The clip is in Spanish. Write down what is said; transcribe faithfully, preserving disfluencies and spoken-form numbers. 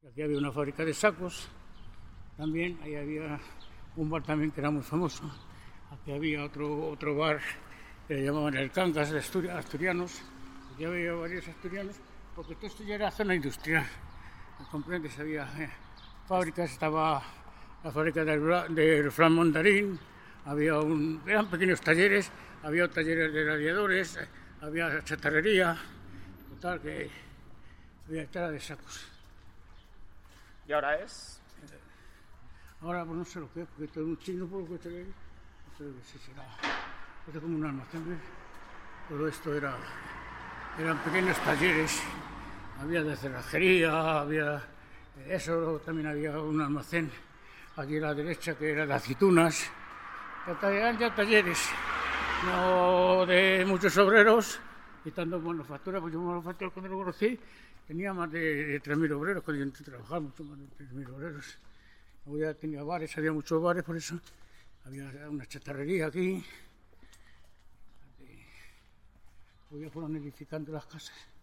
Aquí había una fábrica de sacos, también, ahí había un bar también que era muy famoso. Aquí había otro, otro bar que le llamaban el Cangas de Asturias, asturianos. Aquí había varios asturianos, porque todo esto ya era zona industrial. ¿Comprendes? Había eh, fábricas, estaba la fábrica del, del flan mandarín, había un, eran pequeños talleres, había talleres de radiadores, había chatarrería, total que había tela de sacos. ¿Y ahora es? Ahora pues no sé lo que es, porque todo un chino por lo que te leí, no sé lo que sí será. Esto es como un almacén, ¿ves? Todo esto era, eran pequeños talleres, había de cerrajería, había eso, también había un almacén aquí a la derecha que era de aceitunas, eran ya talleres, no de muchos obreros, y tanto manufactura, pues yo manufactura cuando lo conocí, tenía más de tres mil obreros, cuando yo entré a trabajar, mucho más de tres mil obreros. Luego ya tenía bares, había muchos bares, por eso había una chatarrería aquí. Hoy ya fueron edificando las casas.